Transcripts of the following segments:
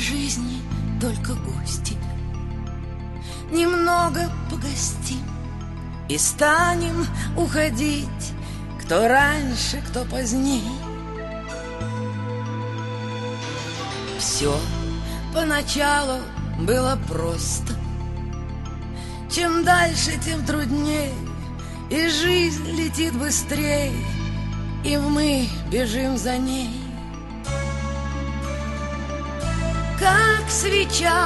жизни только гости. Немного погостим и станем уходить, кто раньше, кто поздней. Все поначалу было просто. Чем дальше, тем трудней, и жизнь летит быстрей, и мы бежим за ней. Как свеча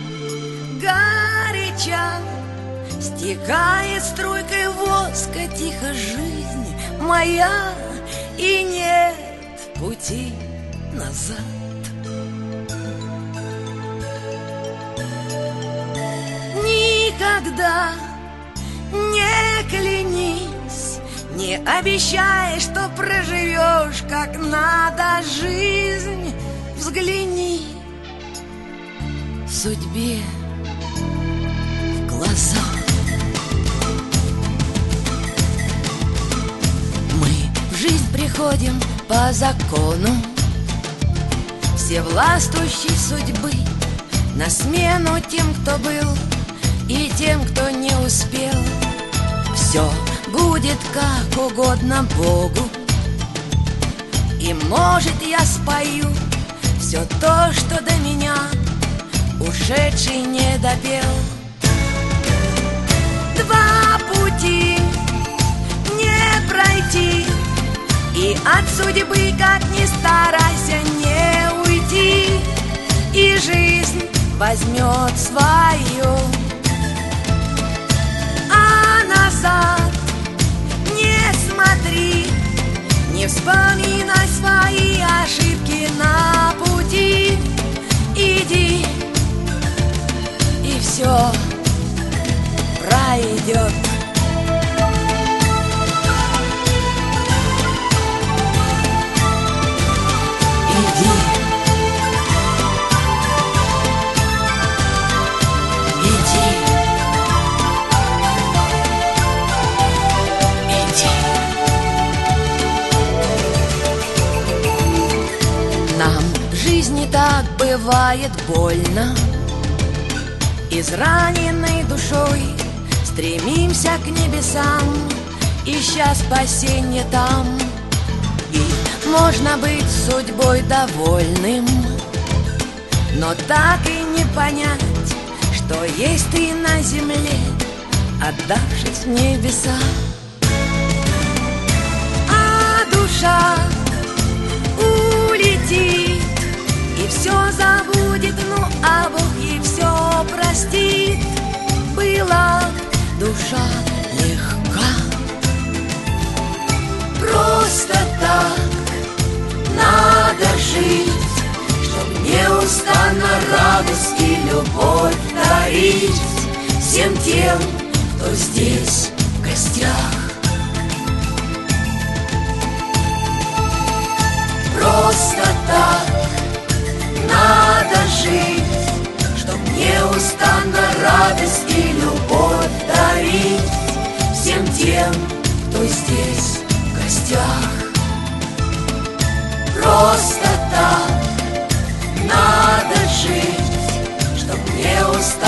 горяча, стекает струйкой воска тихо жизнь моя, и нет пути назад. Никогда не клянись, не обещай, что проживешь как надо жизнь. Взгляни судьбе в глаза. Мы в жизнь приходим по закону всевластущей судьбы, на смену тем, кто был, и тем, кто не успел. Все будет как угодно Богу, и может я спою все то, что до меня ушедший не допел. Два пути не пройти, и от судьбы, как ни старайся, не уйти, и жизнь возьмет свое. А назад не смотри, не вспоминай свои ошибки на пути. Иди, и все пройдет. Иди, иди, иди. Нам в жизни так бывает больно. Израненной душой стремимся к небесам, ища спасенье там. И можно быть судьбой довольным, но так и не понять, что есть ты на земле, отдавшись в небеса. А душа улетит и все забудет, ну а Бог ей все простит. Была душа легка, просто так надо жить, чтоб неустанно радость и любовь дарить всем тем, кто здесь в гостях. Просто так надо жить, чтоб неустанно радость и любовь дарить всем тем, кто здесь в гостях. Просто так надо жить, чтоб неустанно